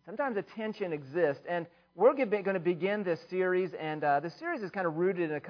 sometimes a tension exists. And we're going to begin this series, and this series is kind of rooted in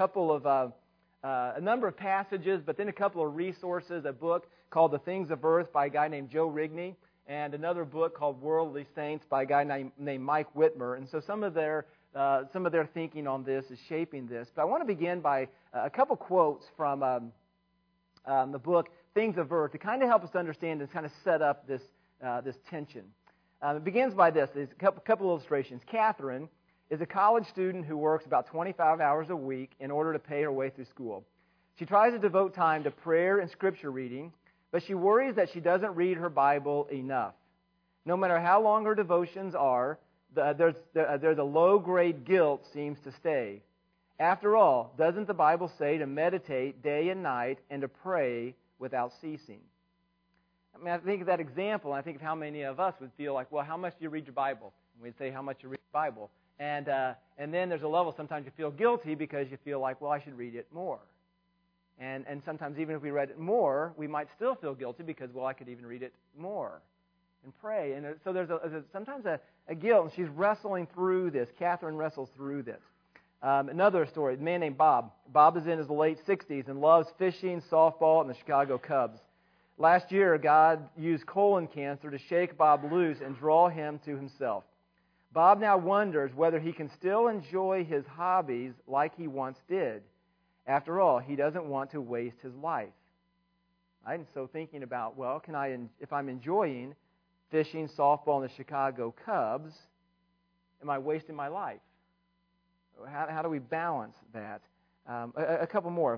a number of passages, but then a couple of resources, a book called The Things of Earth by a guy named Joe Rigney, and another book called Worldly Saints by a guy named Mike Whitmer. And so some of their thinking on this is shaping this. But I want to begin by a couple quotes from the book Things of Earth to kind of help us understand and kind of set up this tension. It begins by this. There's a couple illustrations. Catherine is a college student who works about 25 hours a week in order to pay her way through school. She tries to devote time to prayer and scripture reading, but she worries that she doesn't read her Bible enough. No matter how long her devotions are, there's a low-grade guilt seems to stay. After all, doesn't the Bible say to meditate day and night and to pray without ceasing? I mean, I think of that example, and I think of how many of us would feel like, well, how much do you read your Bible? And we'd say, how much you read your Bible? And then there's a level sometimes you feel guilty because you feel like, well, I should read it more. And sometimes even if we read it more, we might still feel guilty because, well, I could even read it more and pray. And so there's sometimes a guilt, and she's wrestling through this. Catherine wrestles through this. Another story, a man named Bob. Bob is in his late 60s and loves fishing, softball, and the Chicago Cubs. Last year, God used colon cancer to shake Bob loose and draw him to himself. Bob now wonders whether he can still enjoy his hobbies like he once did. After all, he doesn't want to waste his life. Right? And so thinking about, well, if I'm enjoying fishing, softball, and the Chicago Cubs, am I wasting my life? How do we balance that? A couple more.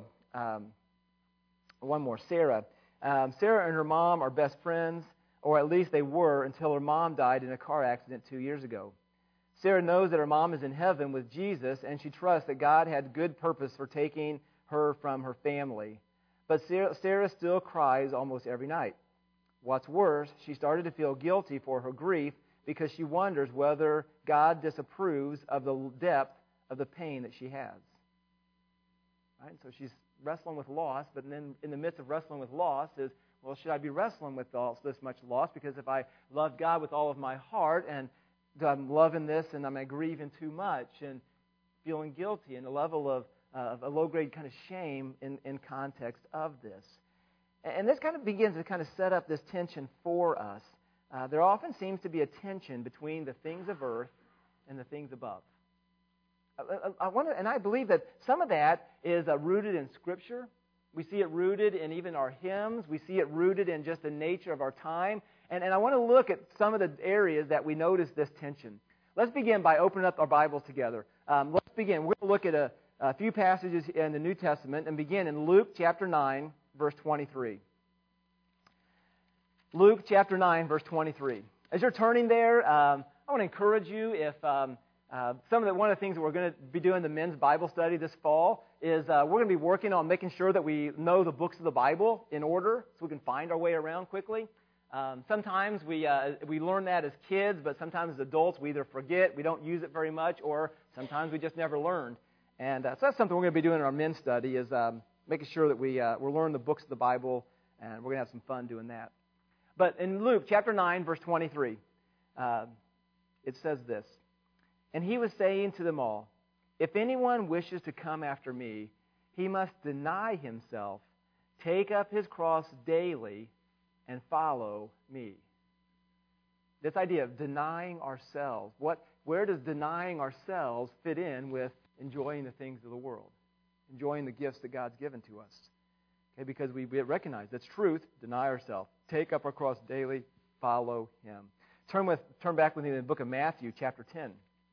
One more. Sarah. Sarah and her mom are best friends, or at least they were until her mom died in a car accident 2 years ago. Sarah knows that her mom is in heaven with Jesus, and she trusts that God had good purpose for taking her from her family. But Sarah still cries almost every night. What's worse, she started to feel guilty for her grief because she wonders whether God disapproves of the depth of the pain that she has. Right? So she's wrestling with loss, but then in the midst of wrestling with loss is, well, should I be wrestling with this much loss? Because if I love God with all of my heart and I'm loving this and I'm grieving too much and feeling guilty and a level of a low-grade kind of shame in context of this. And this kind of begins to kind of set up this tension for us. There often seems to be a tension between the things of earth and the things above. I believe that some of that is rooted in Scripture. We see it rooted in even our hymns. We see it rooted in just the nature of our time. And I want to look at some of the areas that we notice this tension. Let's begin by opening up our Bibles together. Let's begin. We're going to look at a few passages in the New Testament and begin in Luke chapter 9, verse 23. Luke chapter 9, verse 23. As you're turning there, I want to encourage you if... one of the things that we're going to be doing the men's Bible study this fall is we're going to be working on making sure that we know the books of the Bible in order so we can find our way around quickly. Sometimes we learn that as kids, but sometimes as adults we either forget, we don't use it very much, or sometimes we just never learned. And so that's something we're going to be doing in our men's study is making sure that we're learning the books of the Bible, and we're going to have some fun doing that. But in Luke chapter 9, verse 23, it says this. And he was saying to them all, if anyone wishes to come after me, he must deny himself, take up his cross daily, and follow me. This idea of denying ourselves, where does denying ourselves fit in with enjoying the things of the world, enjoying the gifts that God's given to us? Okay, because we recognize that's truth, deny ourselves, take up our cross daily, follow him. Turn back with me to the book of Matthew, chapter 10.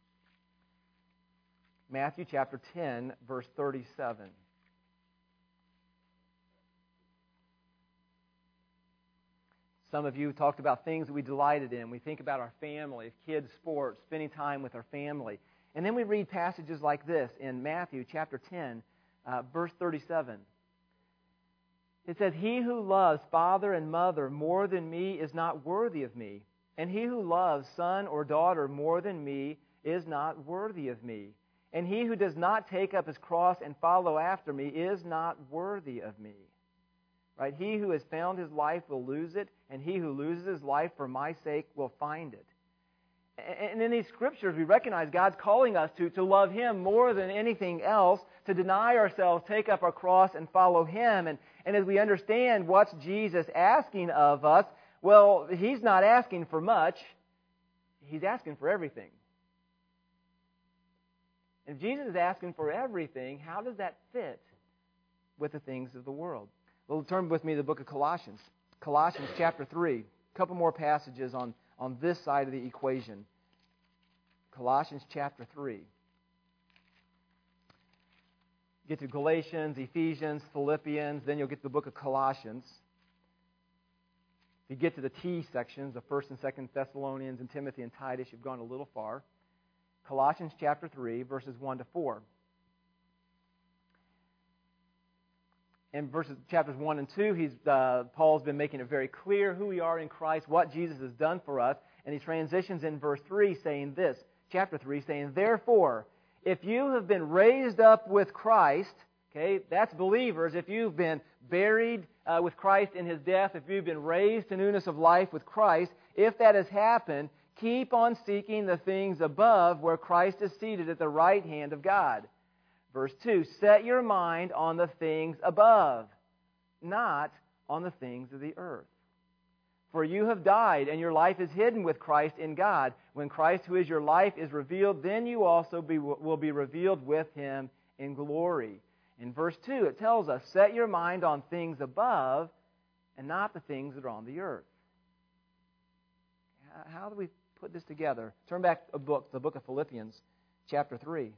Matthew chapter 10, verse 37. Some of you talked about things that we delighted in. We think about our family, kids, sports, spending time with our family. And then we read passages like this in Matthew chapter 10, verse 37. It says, he who loves father and mother more than me is not worthy of me. And he who loves son or daughter more than me is not worthy of me. And he who does not take up his cross and follow after me is not worthy of me. Right? He who has found his life will lose it, and he who loses his life for my sake will find it. And in these scriptures, we recognize God's calling us to love Him more than anything else, to deny ourselves, take up our cross, and follow Him. And as we understand what's Jesus asking of us, well, He's not asking for much. He's asking for everything. If Jesus is asking for everything, how does that fit with the things of the world? Well, turn with me to the book of Colossians. Colossians chapter 3. A couple more passages on this side of the equation. Colossians chapter 3. Get to Galatians, Ephesians, Philippians, then you'll get to the book of Colossians. If you get to the T sections of 1st and 2nd Thessalonians and Timothy and Titus, you've gone a little far. Colossians chapter 3, verses 1 to 4. In chapters 1 and 2, Paul's been making it very clear who we are in Christ, what Jesus has done for us. And he transitions in verse 3 saying this, chapter 3, saying, "Therefore, if you have been raised up with Christ," okay, that's believers, if you've been buried with Christ in His death, if you've been raised to newness of life with Christ, if that has happened, keep on seeking the things above where Christ is seated at the right hand of God. Verse 2, set your mind on the things above, not on the things of the earth. For you have died, and your life is hidden with Christ in God. When Christ, who is your life, is revealed, then you also will be revealed with Him in glory. In verse 2, it tells us, set your mind on things above and not the things that are on the earth. How do we put this together? Turn back a book, the book of Philippians, chapter 3.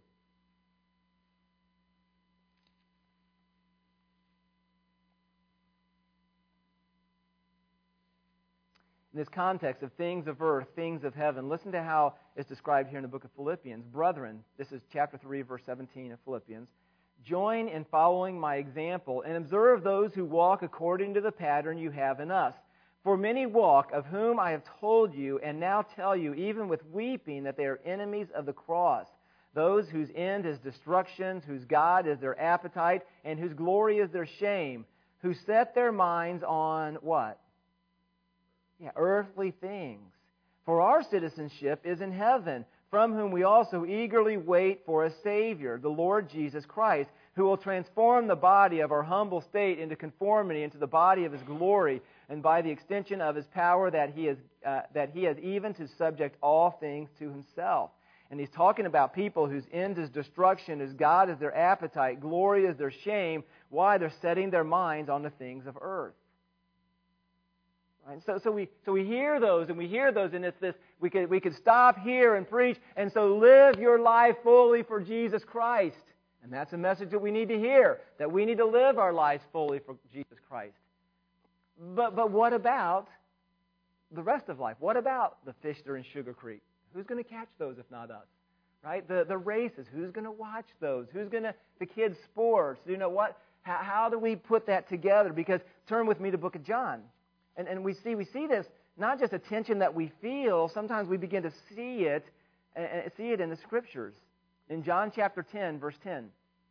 In this context of things of earth, things of heaven, listen to how it's described here in the book of Philippians. Brethren, this is chapter 3, verse 17 of Philippians. Join in following my example and observe those who walk according to the pattern you have in us. For many walk, of whom I have told you, and now tell you, even with weeping, that they are enemies of the cross. Those whose end is destruction, whose God is their appetite, and whose glory is their shame, who set their minds on what? Earthly things. For our citizenship is in heaven, from whom we also eagerly wait for a Savior, the Lord Jesus Christ, who will transform the body of our humble state into conformity into the body of His glory, and by the extension of His power that He has even to subject all things to Himself. And he's talking about people whose end is destruction, whose God is their appetite, glory is their shame. Why? They're setting their minds on the things of earth. Right? So we hear those, and it's this. We could stop here and preach, and so live your life fully for Jesus Christ, and that's a message that we need to hear. That we need to live our lives fully for Jesus Christ. But what about the rest of life? What about the fish that are in Sugar Creek? Who's going to catch those if not us? Right? The races. Who's going to watch those? The kids' sports? You know what? How do we put that together? Because turn with me to the book of John. And we see this, not just a tension that we feel, sometimes we begin to see it in the Scriptures. In John chapter 10, verse 10.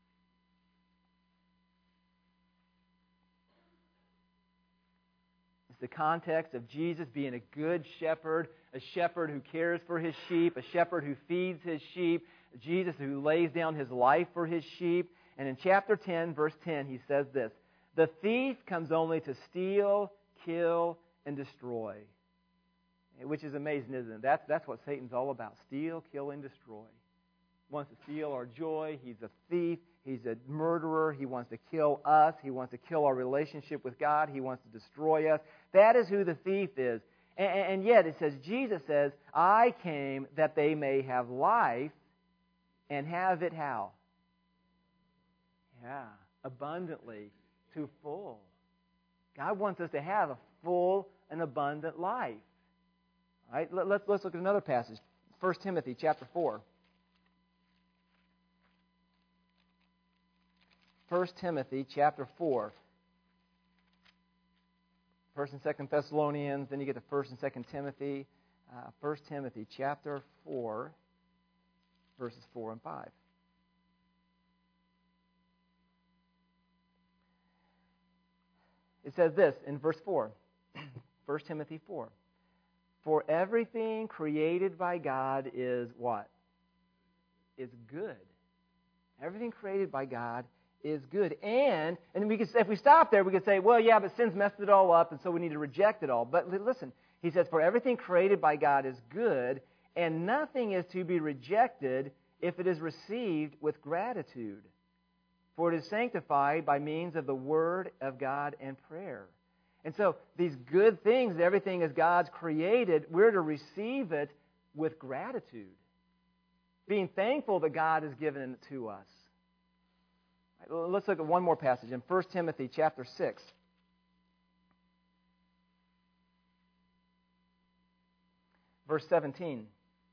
It's the context of Jesus being a good shepherd, a shepherd who cares for His sheep, a shepherd who feeds His sheep, Jesus who lays down His life for His sheep. And in chapter 10, verse 10, He says this, "The thief comes only to steal, kill, and destroy." Which is amazing, isn't it? That's what Satan's all about. Steal, kill, and destroy. He wants to steal our joy. He's a thief. He's a murderer. He wants to kill us. He wants to kill our relationship with God. He wants to destroy us. That is who the thief is. And yet it says, Jesus says, "I came that they may have life and have it" how? Abundantly, to full. God wants us to have a full and abundant life. All right, let's look at another passage. 1 Timothy chapter 4. 1 Timothy chapter 4. 1 and 2 Thessalonians, then you get to 1 and 2 Timothy. 1 Timothy chapter 4, verses 4 and 5. It says this in verse 4, 1 Timothy 4. For everything created by God is what? Is good. Everything created by God is good. And we could, if we stop there, we could say, well, yeah, but sin's messed it all up, and so we need to reject it all. But listen, he says, for everything created by God is good, and nothing is to be rejected if it is received with gratitude. For it is sanctified by means of the Word of God and prayer. And so these good things, everything as God's created, we're to receive it with gratitude, being thankful that God has given it to us. Right, let's look at one more passage in 1 Timothy chapter 6. Verse 17.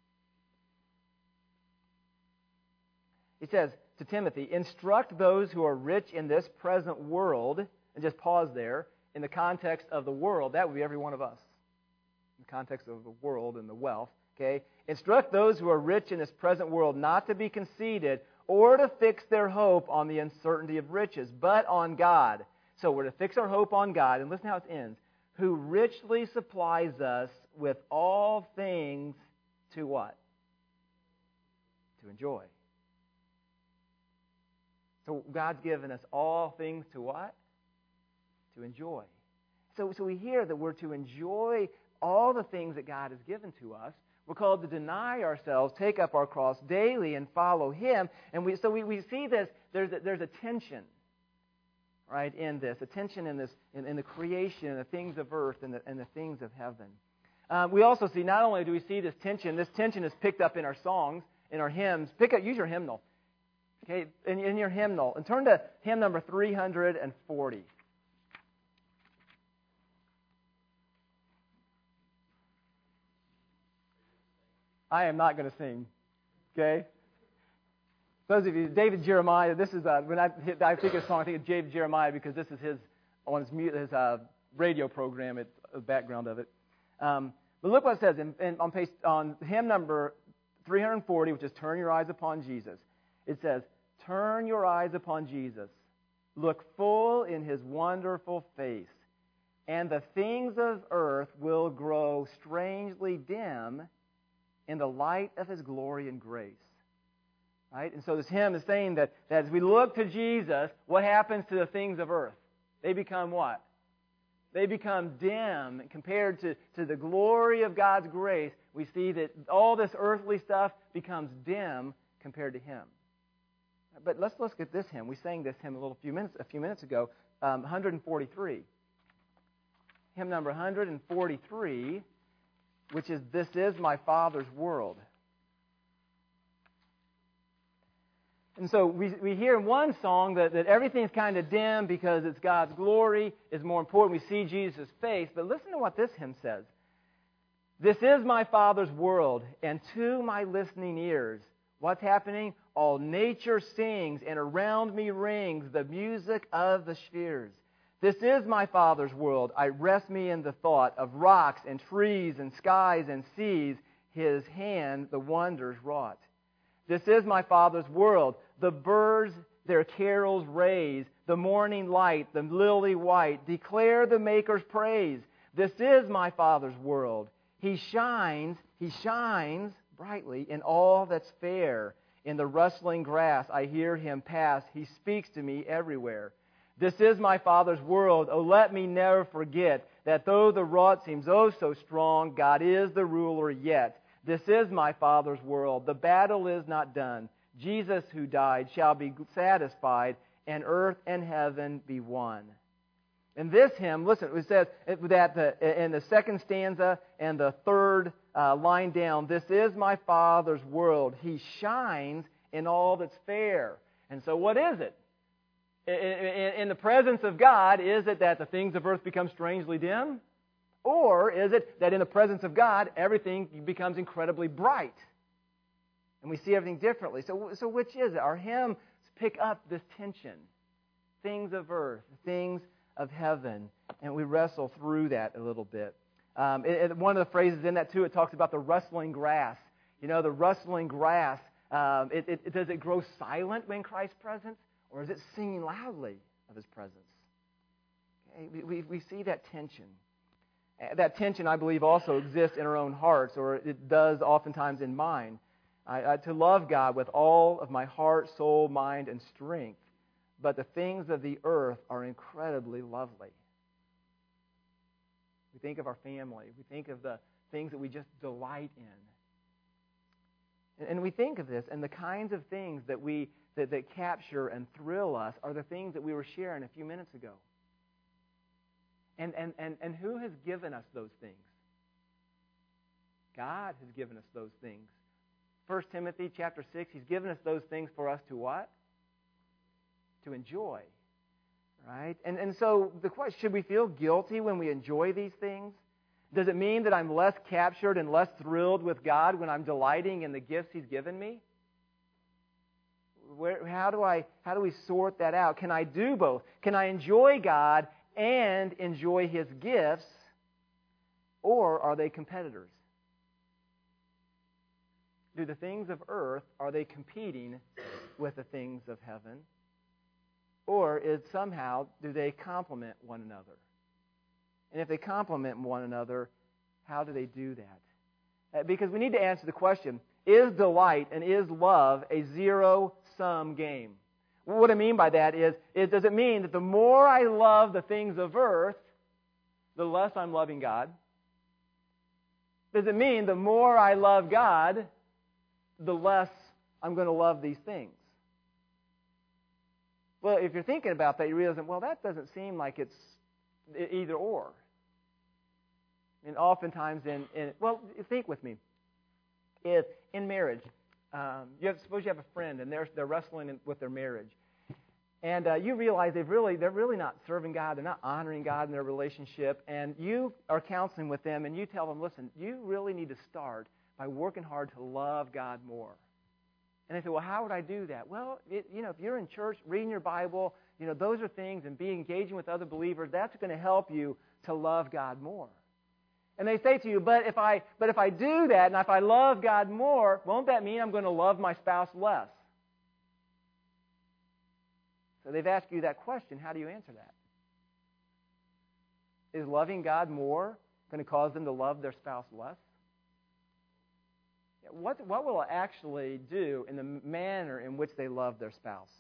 He says to Timothy, instruct those who are rich in this present world, and just pause there, in the context of the world, that would be every one of us. In the context of the world and the wealth, okay? Instruct those who are rich in this present world not to be conceited or to fix their hope on the uncertainty of riches, but on God. So we're to fix our hope on God, and listen how it ends, who richly supplies us with all things to what? To enjoy. So God's given us all things to what? To enjoy. So we hear that we're to enjoy all the things that God has given to us. We're called to deny ourselves, take up our cross daily, and follow Him. And we see this. There's a tension, right, in this. A tension in this, in the creation, and the things of earth, and the things of heaven. We also see, not only do we see this tension is picked up in our songs, in our hymns. Use your hymnal. Okay, in your hymnal. And turn to hymn number 340. I am not going to sing, okay? Those of you, David Jeremiah, this is, when I think of a song, I think of David Jeremiah because this is his radio program, it's the background of it. But look what it says on hymn number 340, which is Turn Your Eyes Upon Jesus. It says, turn your eyes upon Jesus, look full in His wonderful face, and the things of earth will grow strangely dim in the light of His glory and grace. Right? And so this hymn is saying that as we look to Jesus, what happens to the things of earth? They become what? They become dim compared to the glory of God's grace. We see that all this earthly stuff becomes dim compared to Him. But let's look at this hymn. We sang this hymn a few minutes ago, 143. Hymn number 143, which is This Is My Father's World. And so we hear in one song that everything's kind of dim because it's God's glory is more important. We see Jesus' face. But listen to what this hymn says. This is my Father's world, and to my listening ears, what's happening? All nature sings, and around me rings the music of the spheres. This is my Father's world. I rest me in the thought of rocks and trees and skies and seas. His hand the wonders wrought. This is my Father's world. The birds their carols raise. The morning light, the lily white, declare the Maker's praise. This is my Father's world. He shines brightly in all that's fair. In the rustling grass I hear Him pass. He speaks to me everywhere. This is my Father's world. Oh, let me never forget that though the rod seems oh so strong, God is the ruler yet. This is my Father's world. The battle is not done. Jesus who died shall be satisfied, and earth and heaven be one. In this hymn, listen, it says that in the second stanza and the third line down, this is my Father's world. He shines in all that's fair. And so what is it? In the presence of God, is it that the things of earth become strangely dim? Or is it that in the presence of God, everything becomes incredibly bright? And we see everything differently. So which is it? Our hymns pick up this tension. Things of earth, things of heaven. And we wrestle through that a little bit. One of the phrases in that, too, it talks about the rustling grass. You know, the rustling grass, does it grow silent when Christ's presence? Or is it singing loudly of His presence? Okay, we see that tension. That tension, I believe, also exists in our own hearts, or it does oftentimes in mine. To love God with all of my heart, soul, mind, and strength. But the things of the earth are incredibly lovely. We think of our family. We think of the things that we just delight in. And we think of this, and the kinds of things that that capture and thrill us are the things that we were sharing a few minutes ago. And who has given us those things? God has given us those things. 1 Timothy chapter 6, He's given us those things for us to what? To enjoy. Right? And so the question, should we feel guilty when we enjoy these things? Does it mean that I'm less captured and less thrilled with God when I'm delighting in the gifts He's given me? How do we sort that out? Can I do both? Can I enjoy God and enjoy His gifts, or are they competitors? Do the things of earth, are they competing with the things of heaven? Or do they complement one another? And if they complement one another, how do they do that? Because we need to answer the question, is delight and is love a zero-sum game? What I mean by that is does it mean that the more I love the things of earth, the less I'm loving God? Does it mean the more I love God, the less I'm going to love these things? Well, if you're thinking about that, you realize, well, that doesn't seem like it's either or. And oftentimes think with me. If in marriage, suppose you have a friend and they're wrestling with their marriage, and you realize they're really not serving God, they're not honoring God in their relationship, and you are counseling with them, and you tell them, listen, you really need to start by working hard to love God more. And they say, well, how would I do that? Well, if you're in church, reading your Bible, those are things, and be engaging with other believers, that's going to help you to love God more. And they say to you, but if I do that, and if I love God more, won't that mean I'm going to love my spouse less? So they've asked you that question. How do you answer that? Is loving God more going to cause them to love their spouse less? What will it actually do in the manner in which they love their spouse?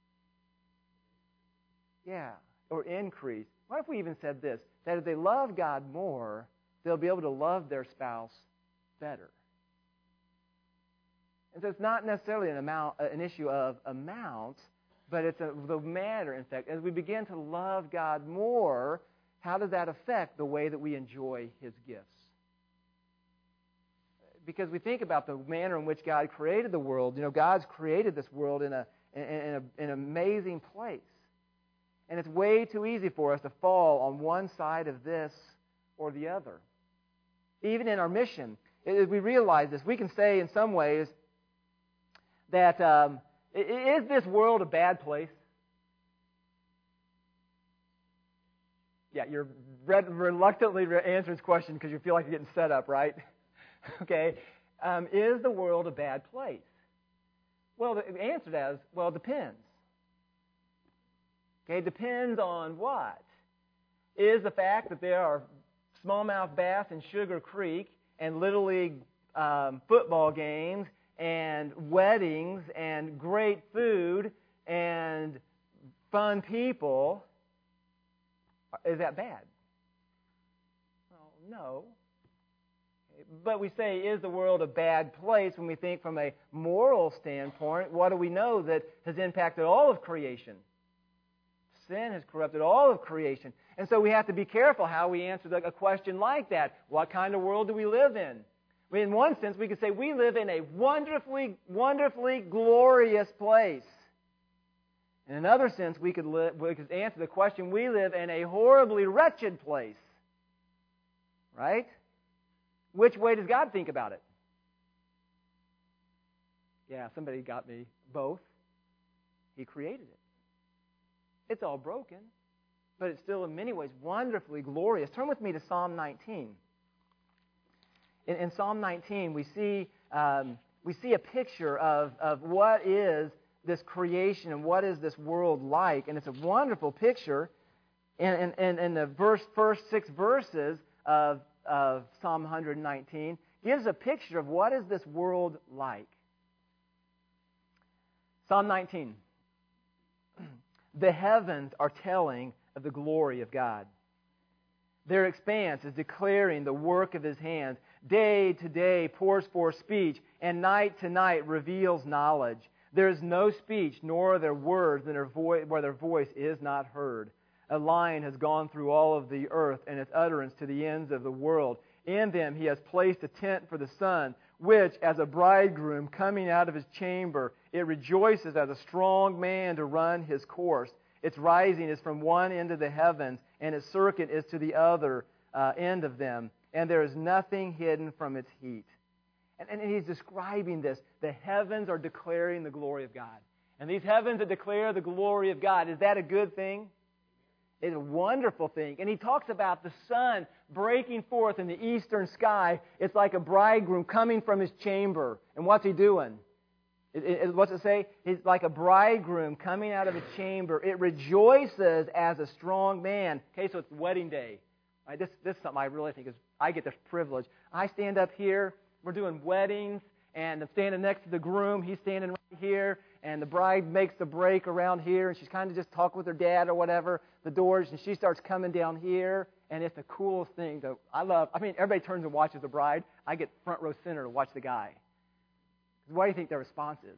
Yeah, or increase. What if we even said this, that if they love God more, they'll be able to love their spouse better? And so it's not necessarily an issue of amount, but it's the manner, in fact. As we begin to love God more, how does that affect the way that we enjoy His gifts? Because we think about the manner in which God created the world. God's created this world in an amazing place. And it's way too easy for us to fall on one side of this or the other. Even in our mission, as we realize this, we can say in some ways that, is this world a bad place? Yeah, you're reluctantly answering this question because you feel like you're getting set up, right? Okay, is the world a bad place? Well, the answer is, well, it depends. Okay, it depends on what? Is the fact that there are smallmouth bass in Sugar Creek and Little League football games and weddings and great food and fun people, is that bad? Well, no. But we say, is the world a bad place when we think from a moral standpoint? What do we know that has impacted all of creation? Sin has corrupted all of creation. And so we have to be careful how we answer a question like that. What kind of world do we live in? I mean, in one sense, we could say we live in a wonderfully, wonderfully glorious place. In another sense, we could answer the question, we live in a horribly wretched place. Right? Which way does God think about it? Yeah, somebody got me. Both. He created it. It's all broken, but it's still in many ways wonderfully glorious. Turn with me to Psalm 19. In Psalm 19, we see a picture of what is this creation and what is this world like, and it's a wonderful picture. In the first 6 verses of Psalm 119 gives a picture of what is this world like. Psalm 19. The heavens are telling of the glory of God. Their expanse is declaring the work of His hands. Day to day pours forth speech, and night to night reveals knowledge. There is no speech, nor are there words where their voice is not heard. A line has gone through all of the earth, and its utterance to the ends of the world. In them He has placed a tent for the sun, which, as a bridegroom coming out of his chamber, it rejoices as a strong man to run his course. Its rising is from one end of the heavens, and its circuit is to the other end of them. And there is nothing hidden from its heat. And he's describing this. The heavens are declaring the glory of God. And these heavens that declare the glory of God, is that a good thing? It's a wonderful thing. And he talks about the sun breaking forth in the eastern sky. It's like a bridegroom coming from his chamber. And what's he doing? What's it say? He's like a bridegroom coming out of a chamber. It rejoices as a strong man. Okay, so it's wedding day. Right, this is something I really think is, I get this privilege. I stand up here, we're doing weddings, and I'm standing next to the groom. He's standing right here, and the bride makes the break around here, and she's kind of just talking with her dad or whatever, the doors, and she starts coming down here, and it's the coolest thing. Everybody turns and watches the bride. I get front row center to watch the guy. What do you think their response is?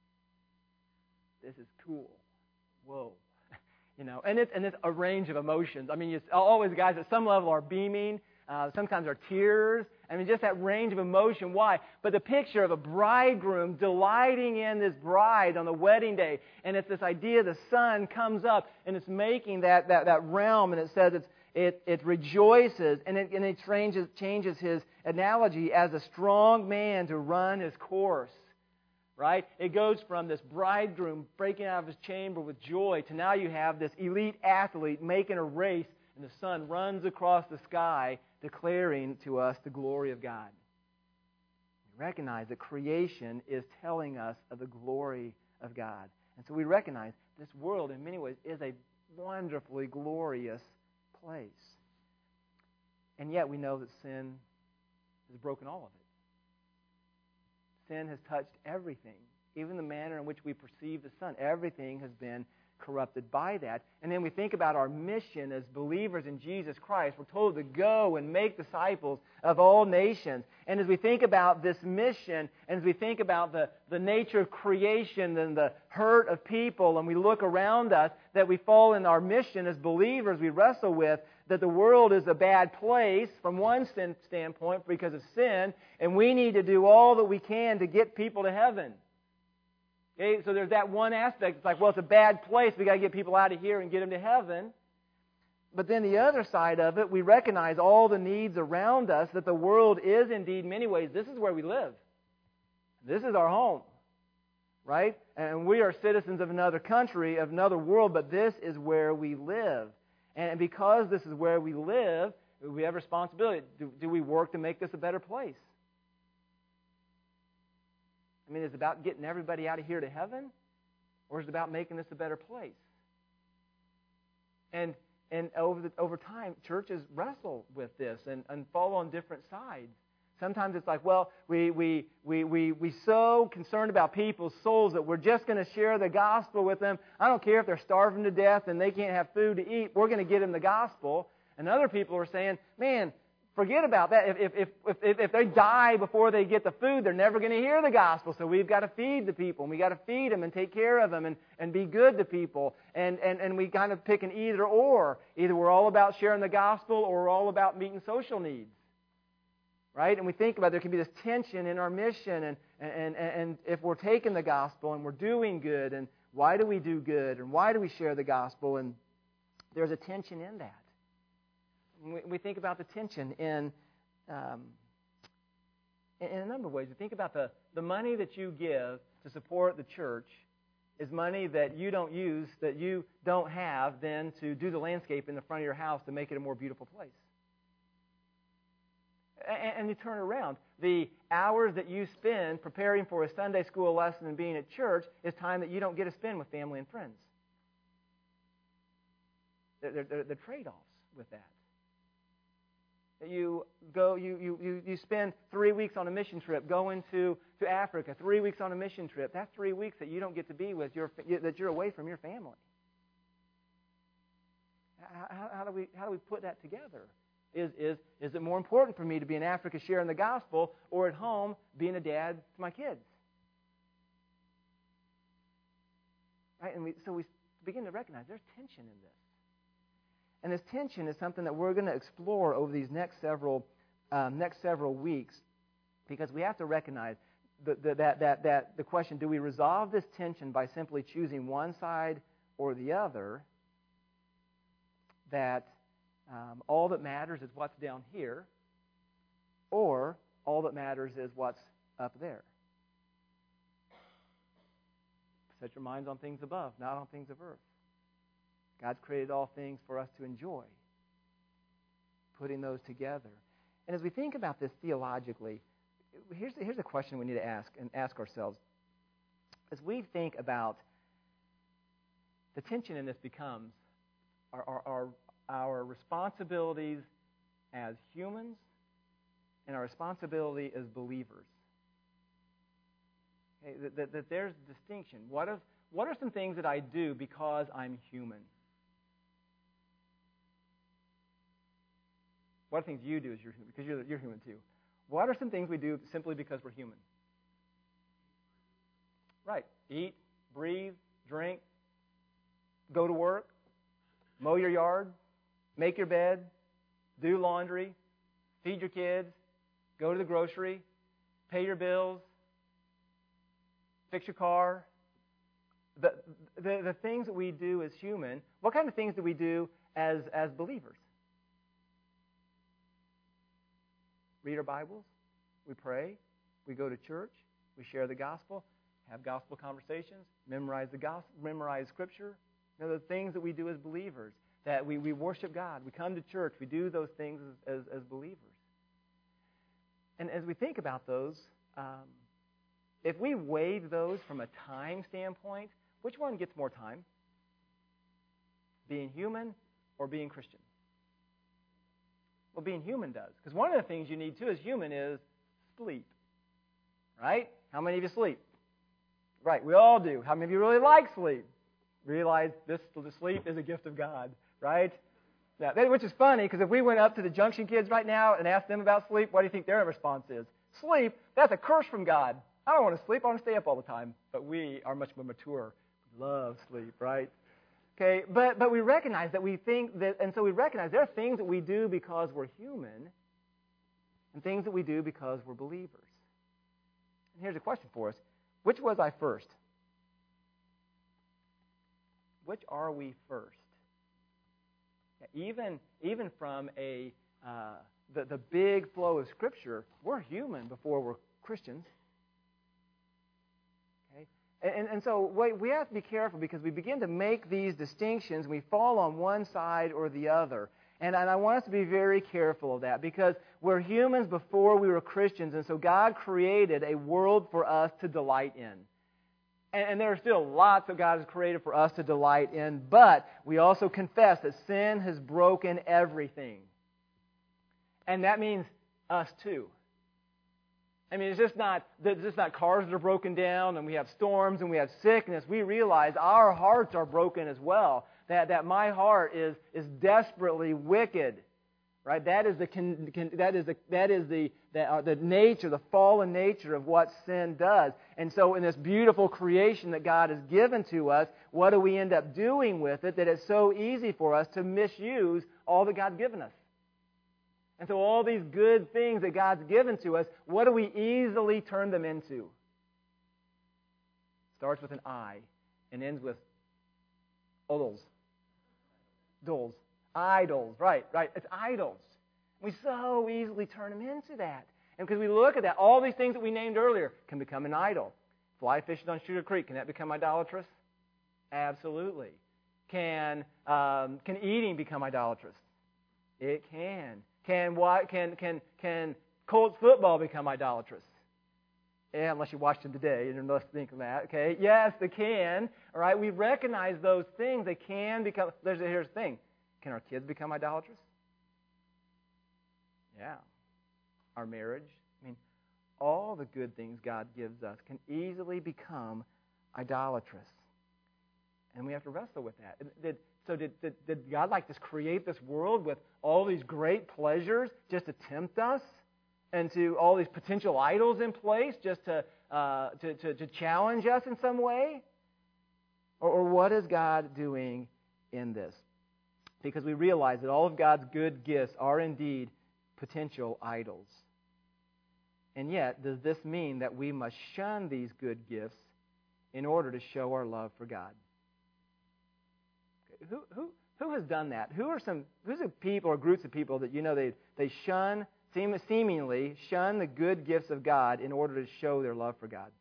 This is cool. Whoa. And it's a range of emotions. Always guys at some level are beaming. Sometimes are tears. Just that range of emotion. Why? But the picture of a bridegroom delighting in this bride on the wedding day. And it's this idea the sun comes up and it's making that realm, and it says it rejoices, and it changes his analogy as a strong man to run his course. Right? It goes from this bridegroom breaking out of his chamber with joy to now you have this elite athlete making a race, and the sun runs across the sky declaring to us the glory of God. We recognize that creation is telling us of the glory of God. And so we recognize this world in many ways is a wonderfully glorious place. And yet we know that sin has broken all of it. Sin has touched everything, even the manner in which we perceive the sun. Everything has been corrupted by that. And then we think about our mission as believers in Jesus Christ. We're told to go and make disciples of all nations. And as we think about this mission, and as we think about the nature of creation and the hurt of people, and we look around us, that we fall in our mission as believers, we wrestle with that the world is a bad place from one standpoint because of sin, and we need to do all that we can to get people to heaven. Okay, so there's that one aspect. It's like, well, it's a bad place. We've got to get people out of here and get them to heaven. But then the other side of it, we recognize all the needs around us, that the world is indeed, in many ways, this is where we live. This is our home, right? And we are citizens of another country, of another world, but this is where we live. And because this is where we live, we have responsibility. Do we work to make this a better place? Is it about getting everybody out of here to heaven? Or is it about making this a better place? And over time, churches wrestle with this and fall on different sides. Sometimes it's like, well, we so concerned about people's souls that we're just going to share the gospel with them. I don't care if they're starving to death and they can't have food to eat. We're going to get them the gospel. And other people are saying, man, forget about that. If they die before they get the food, they're never going to hear the gospel. So we've got to feed the people, and we've got to feed them and take care of them and be good to people. And we kind of pick an either or. Either we're all about sharing the gospel or we're all about meeting social needs. Right? And we think about there can be this tension in our mission, and if we're taking the gospel and we're doing good, and why do we do good, and why do we share the gospel, and there's a tension in that. We think about the tension in a number of ways. We think about the money that you give to support the church is money that you don't use, that you don't have then to do the landscape in the front of your house to make it a more beautiful place. And you turn around. The hours that you spend preparing for a Sunday school lesson and being at church is time that you don't get to spend with family and friends. They're trade-offs with that. You spend 3 weeks on a mission trip going to Africa, 3 weeks on a mission trip. That's 3 weeks that you don't get to be with that you're away from your family. How do we put that together? Is it more important for me to be in Africa sharing the gospel or at home being a dad to my kids? Right? And so we begin to recognize there's tension in this. And this tension is something that we're going to explore over these next several weeks, because we have to recognize that the question, do we resolve this tension by simply choosing one side or the other? That all that matters is what's down here, or all that matters is what's up there. Set your minds on things above, not on things of earth. God's created all things for us to enjoy. Putting those together. And as we think about this theologically, here's a question we need to ask ourselves. As we think about the tension in this becomes our responsibilities as humans and our responsibility as believers. Okay, that there's distinction. What are some things that I do because I'm human? What are things you do as you're human? Because you're human too. What are some things we do simply because we're human? Right. Eat, breathe, drink, go to work, mow your yard, make your bed, do laundry, feed your kids, go to the grocery, pay your bills, fix your car. The things that we do as human, what kind of things do we do as believers? Read our Bibles, we pray, we go to church, we share the gospel, have gospel conversations, memorize the gospel, memorize Scripture. The things that we do as believers, that we worship God, we come to church, we do those things as believers. And as we think about those, if we weighed those from a time standpoint, which one gets more time? Being human or being Christian? Well, being human does. Because one of the things you need, too, as human is sleep. Right? How many of you sleep? Right, we all do. How many of you really like sleep? Realize the sleep is a gift of God, right? Now, which is funny, because if we went up to the Junction kids right now and asked them about sleep, what do you think their response is? Sleep? That's a curse from God. I don't want to sleep. I want to stay up all the time. But we are much more mature. We love sleep, right? Okay, but we recognize that we think that, and so we recognize there are things that we do because we're human and things that we do because we're believers. And here's a question for us. Which was I first? Which are we first? Even from the big flow of Scripture, we're human before we're Christians. And so we have to be careful, because we begin to make these distinctions, we fall on one side or the other. And I want us to be very careful of that, because we're humans before we were Christians, and so God created a world for us to delight in. And there are still lots that God has created for us to delight in, but we also confess that sin has broken everything. And that means us too. I mean, it's just not cars that are broken down and we have storms and we have sickness. We realize our hearts are broken as well. That my heart is desperately wicked, right? That is the nature, the fallen nature of what sin does. And so, in this beautiful creation that God has given to us, what do we end up doing with it? That it's so easy for us to misuse all that God's given us. And so all these good things that God's given to us, what do we easily turn them into? Starts with an I and ends with idols. Idols, right. It's idols. We so easily turn them into that. And because we look at that, all these things that we named earlier can become an idol. Fly fishing on Sugar Creek, can that become idolatrous? Absolutely. Can eating become idolatrous? It can. Can Colts football become idolatrous? Yeah, unless you watched them today, and you must think of that. Okay, yes, they can. All right, we recognize those things. They can become. Here's the thing: can our kids become idolatrous? Yeah. Our marriage. I mean, all the good things God gives us can easily become idolatrous. And we have to wrestle with that. Did God just create this world with all these great pleasures just to tempt us? And to all these potential idols in place just to challenge us in some way? Or what is God doing in this? Because we realize that all of God's good gifts are indeed potential idols. And yet, does this mean that we must shun these good gifts in order to show our love for God? Who has done that? Who's the people or groups of people that they shun, seemingly shun the good gifts of God in order to show their love for God?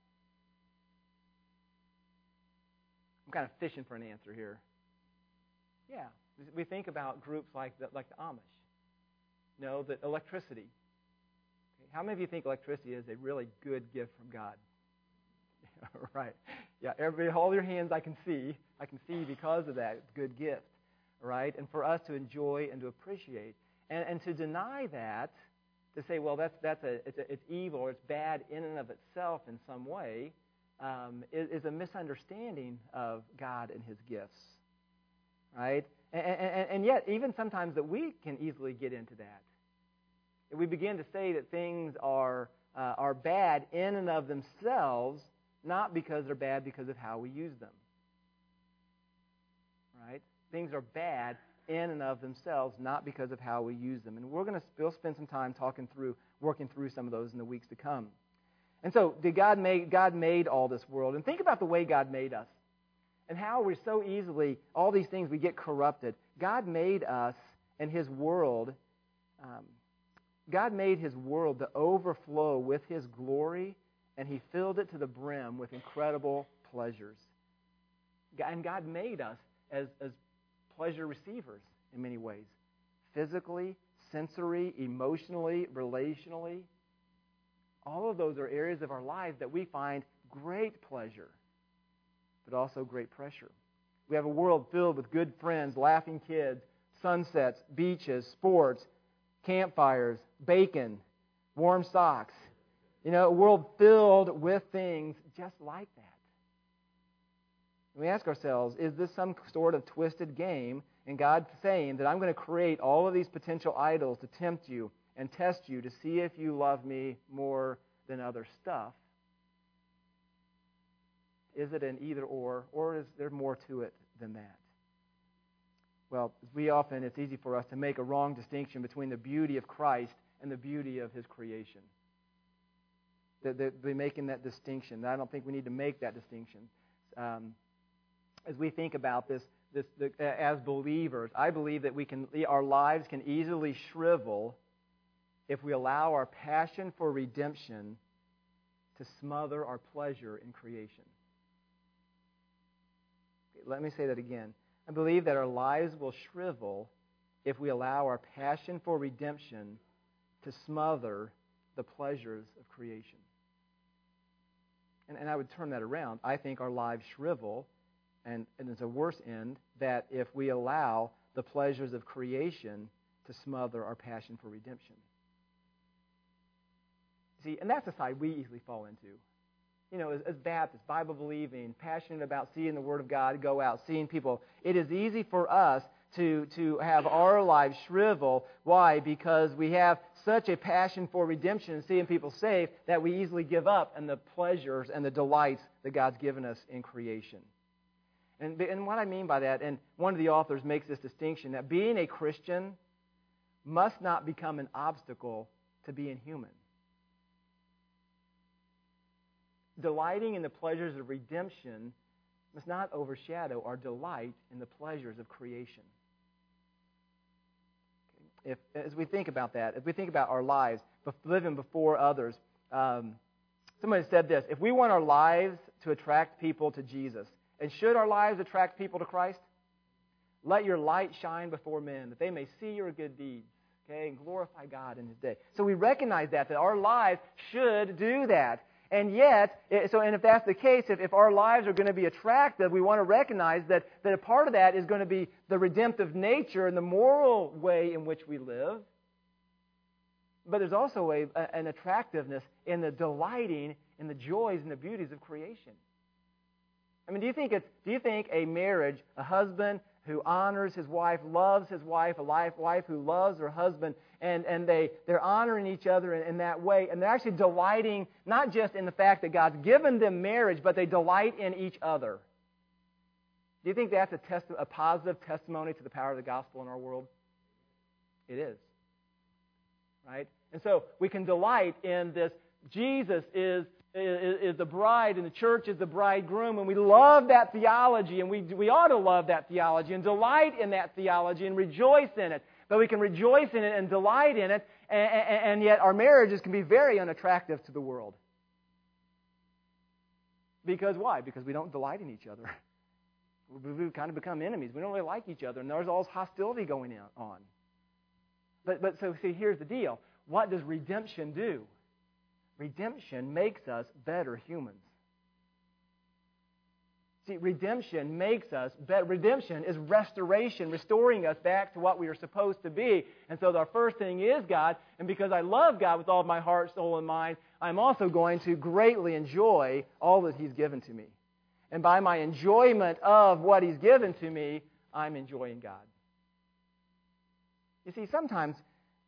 I'm kind of fishing for an answer here. Yeah, we think about groups like the Amish. The electricity. Okay. How many of you think electricity is a really good gift from God? Right. Yeah, everybody, hold your hands. I can see because of that good gift, right? And for us to enjoy and to appreciate, and to deny that, to say, well, it's evil or it's bad in and of itself in some way, is a misunderstanding of God and His gifts, right? And yet, even sometimes that we can easily get into that. If we begin to say that things are bad in and of themselves, not because they're bad because of how we use them. Right? Things are bad in and of themselves, not because of how we use them. And we'll spend some time working through some of those in the weeks to come. And so, God made all this world. And think about the way God made us. And how we're so easily, all these things, we get corrupted. God made us and His world, God made His world to overflow with His glory, and He filled it to the brim with incredible pleasures. And God made us as pleasure receivers in many ways. Physically, sensory, emotionally, relationally. All of those are areas of our lives that we find great pleasure, but also great pressure. We have a world filled with good friends, laughing kids, sunsets, beaches, sports, campfires, bacon, warm socks. A world filled with things just like that. And we ask ourselves, is this some sort of twisted game? And God saying that I'm going to create all of these potential idols to tempt you and test you to see if you love me more than other stuff. Is it an either or is there more to it than that? Well, it's easy for us to make a wrong distinction between the beauty of Christ and the beauty of His creation. They're making that distinction. I don't think we need to make that distinction. As we think about this as believers, I believe that our lives can easily shrivel if we allow our passion for redemption to smother our pleasure in creation. Let me say that again. I believe that our lives will shrivel if we allow our passion for redemption to smother the pleasures of creation. And I would turn that around. I think our lives shrivel, and it's a worse end, that if we allow the pleasures of creation to smother our passion for redemption. See, and that's the side we easily fall into. As Baptists, Bible-believing, passionate about seeing the Word of God go out, seeing people, it is easy for us to have our lives shrivel. Why? Because we have such a passion for redemption and seeing people saved that we easily give up on the pleasures and the delights that God's given us in creation. And what I mean by that, and one of the authors makes this distinction, that being a Christian must not become an obstacle to being human. Delighting in the pleasures of redemption must not overshadow our delight in the pleasures of creation. As we think about that, if we think about our lives, living before others, somebody said this: if we want our lives to attract people to Jesus, and should our lives attract people to Christ, let your light shine before men, that they may see your good deeds, and glorify God in His day. So we recognize that our lives should do that. And yet, if that's the case, if our lives are going to be attractive, we want to recognize that a part of that is going to be the redemptive nature and the moral way in which we live. But there's also an attractiveness in the delighting in the joys and the beauties of creation. I mean, do you think a marriage, a husband who honors his wife, loves his wife, a wife who loves her husband, and they're honoring each other in that way, and they're actually delighting not just in the fact that God's given them marriage, but they delight in each other? Do you think that's a positive testimony to the power of the gospel in our world? It is. Right? And so we can delight in this. Jesus is the bride, and the church is the bridegroom, and we love that theology, and we ought to love that theology and delight in that theology and rejoice in it. But we can rejoice in it and delight in it, and yet our marriages can be very unattractive to the world. Because why? Because we don't delight in each other. We've kind of become enemies. We don't really like each other, and there's all this hostility going on. But so see, here's the deal. What does redemption do? Redemption makes us better humans. See, redemption makes us better. Redemption is restoration, restoring us back to what we are supposed to be. And so our first thing is God, and because I love God with all of my heart, soul, and mind, I'm also going to greatly enjoy all that He's given to me. And by my enjoyment of what He's given to me, I'm enjoying God. You see, sometimes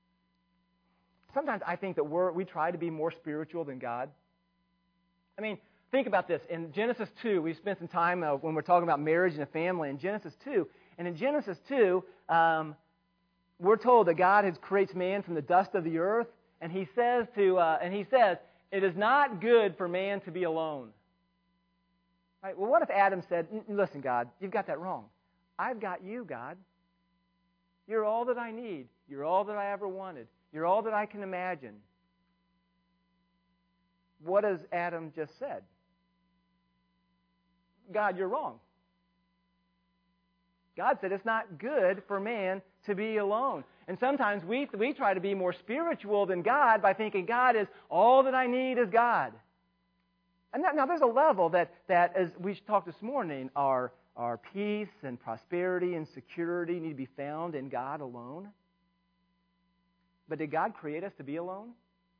I think that we try to be more spiritual than God. I mean, think about this. In Genesis 2, we spent some time when we're talking about marriage and a family in Genesis 2. And in Genesis 2, we're told that God creates man from the dust of the earth, and He says, "It is not good for man to be alone." Right? Well, what if Adam said, "Listen, God, you've got that wrong. I've got you, God. You're all that I need. You're all that I ever wanted. You're all that I can imagine." What has Adam just said? God, you're wrong. God said it's not good for man to be alone. And sometimes we try to be more spiritual than God by thinking God is all that I need is God. And now there's a level that as we talked this morning, our peace and prosperity and security need to be found in God alone. But did God create us to be alone?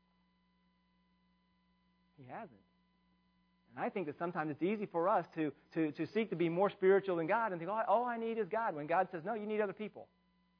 He hasn't. And I think that sometimes it's easy for us to seek to be more spiritual than God and think, all I need is God, when God says, no, you need other people.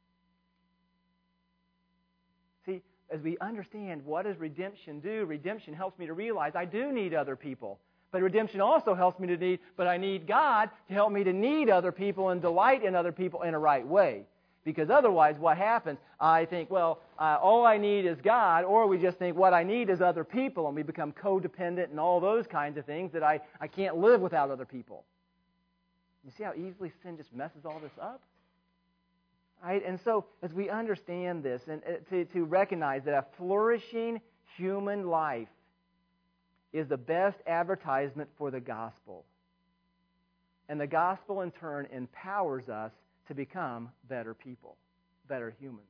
See, as we understand what does redemption do, redemption helps me to realize I do need other people. But redemption also helps me I need God to help me to need other people and delight in other people in a right way. Because otherwise, what happens? I think, all I need is God, or we just think what I need is other people, and we become codependent and all those kinds of things that I can't live without other people. You see how easily sin just messes all this up? Right? And so, as we understand this, and to recognize that a flourishing human life is the best advertisement for the gospel. And the gospel, in turn, empowers us to become better people, better humans.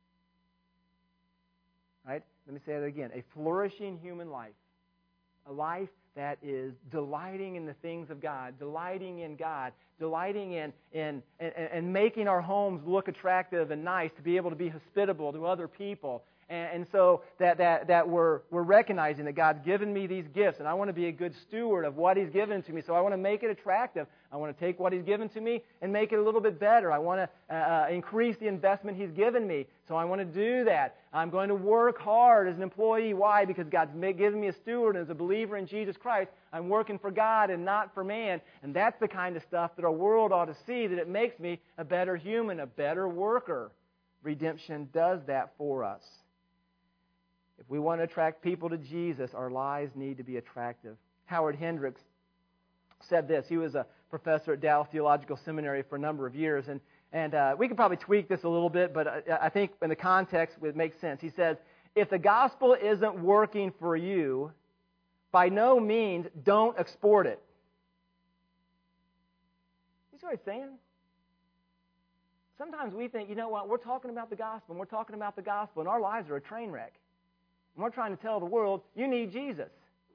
Right? Let me say that again. A flourishing human life. A life that is delighting in the things of God, delighting in God, delighting in making our homes look attractive and nice, to be able to be hospitable to other people. And so that we're recognizing that God's given me these gifts, and I want to be a good steward of what He's given to me. So I want to make it attractive. I want to take what He's given to me and make it a little bit better. I want to increase the investment He's given me. So I want to do that. I'm going to work hard as an employee. Why? Because God's given me a steward, and as a believer in Jesus Christ, I'm working for God and not for man. And that's the kind of stuff that our world ought to see, that it makes me a better human, a better worker. Redemption does that for us. If we want to attract people to Jesus, our lives need to be attractive. Howard Hendricks said this. He was a professor at Dallas Theological Seminary for a number of years, and we could probably tweak this a little bit, but I think in the context it makes sense. He says, if the gospel isn't working for you, by no means don't export it. You see what he's saying? Sometimes we think, you know what, we're talking about the gospel, and our lives are a train wreck. And we're trying to tell the world, you need Jesus.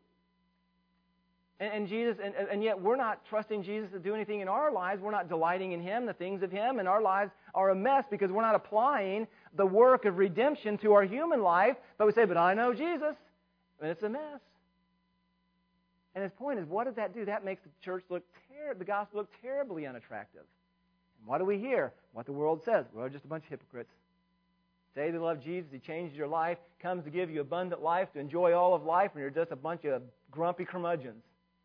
And Jesus, and yet we're not trusting Jesus to do anything in our lives. We're not delighting in Him, the things of Him, and our lives are a mess because we're not applying the work of redemption to our human life, but we say, but I know Jesus, and it's a mess. And his point is, what does that do? That makes the church the gospel look terribly unattractive. And what do we hear? What the world says. We're just a bunch of hypocrites. Say they love Jesus, he changes your life, comes to give you abundant life, to enjoy all of life, and you're just a bunch of grumpy curmudgeons.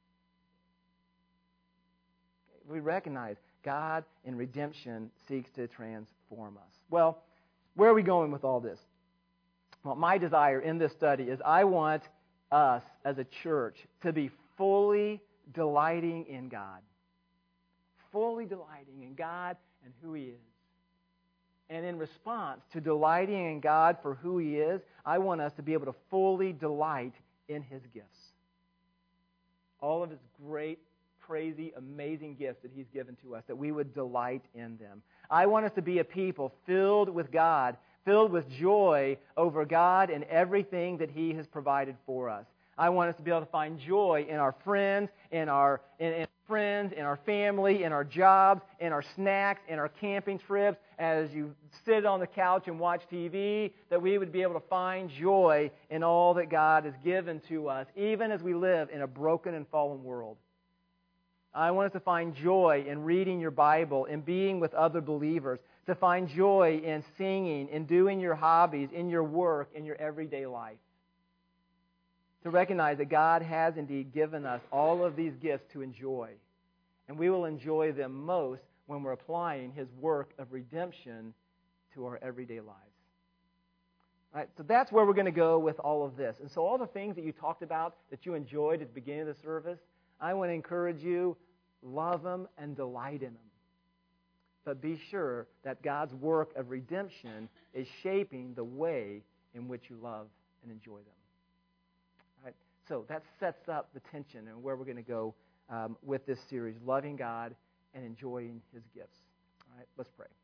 We recognize God in redemption seeks to transform us. Well, where are we going with all this? Well, my desire in this study is I want us as a church to be fully delighting in God. Fully delighting in God and who He is. And in response to delighting in God for who He is, I want us to be able to fully delight in His gifts. All of His great, crazy, amazing gifts that He's given to us, that we would delight in them. I want us to be a people filled with God, filled with joy over God and everything that He has provided for us. I want us to be able to find joy in our friends, in our family, in our jobs, in our snacks, in our camping trips. As you sit on the couch and watch TV, that we would be able to find joy in all that God has given to us, even as we live in a broken and fallen world. I want us to find joy in reading your Bible, in being with other believers, to find joy in singing, in doing your hobbies, in your work, in your everyday life. To recognize that God has indeed given us all of these gifts to enjoy. And we will enjoy them most when we're applying His work of redemption to our everyday lives. All right, so that's where we're going to go with all of this. And so all the things that you talked about, that you enjoyed at the beginning of the service, I want to encourage you, love them and delight in them. But be sure that God's work of redemption is shaping the way in which you love and enjoy them. So that sets up the tension and where we're going to go with this series, loving God and enjoying His gifts. All right, let's pray.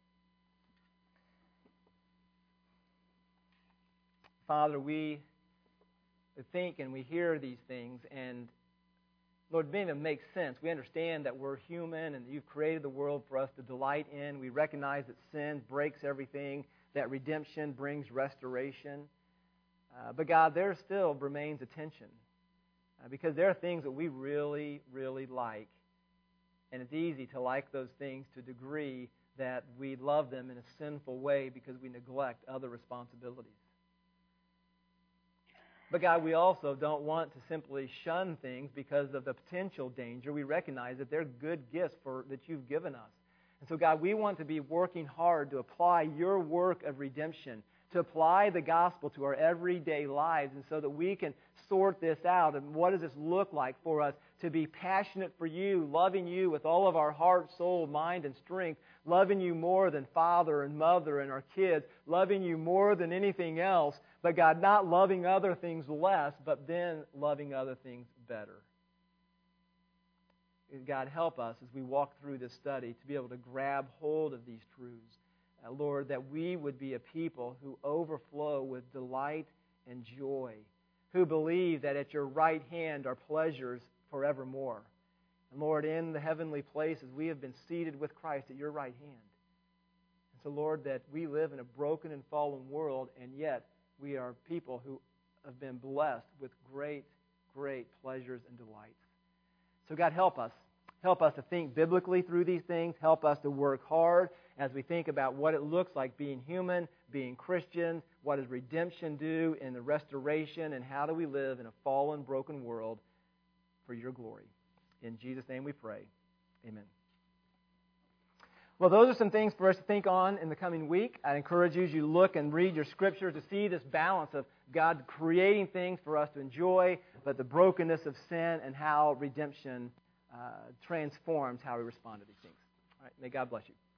Father, we think and we hear these things, and Lord, many of them make sense. We understand that we're human and that You've created the world for us to delight in. We recognize that sin breaks everything, that redemption brings restoration. But God, there still remains a tension. Because there are things that we really, really like. And it's easy to like those things to a degree that we love them in a sinful way because we neglect other responsibilities. But God, we also don't want to simply shun things because of the potential danger. We recognize that they're good gifts that You've given us. And so God, we want to be working hard to apply Your work of redemption, to apply the gospel to our everyday lives, and so that we can sort this out. And what does this look like for us to be passionate for You, loving You with all of our heart, soul, mind, and strength, loving You more than father and mother and our kids, loving You more than anything else, but God, not loving other things less, but then loving other things better. God, help us as we walk through this study to be able to grab hold of these truths. Lord, that we would be a people who overflow with delight and joy, who believe that at Your right hand are pleasures forevermore. And Lord, in the heavenly places, we have been seated with Christ at Your right hand. And so, Lord, that we live in a broken and fallen world, and yet we are people who have been blessed with great, great pleasures and delights. So, God, help us. Help us to think biblically through these things. Help us to work hard as we think about what it looks like being human, being Christians, what does redemption do in the restoration, and how do we live in a fallen, broken world for Your glory. In Jesus' name we pray. Amen. Well, those are some things for us to think on in the coming week. I encourage you as you look and read your scriptures to see this balance of God creating things for us to enjoy, but the brokenness of sin and how redemption transforms how we respond to these things. All right, may God bless you.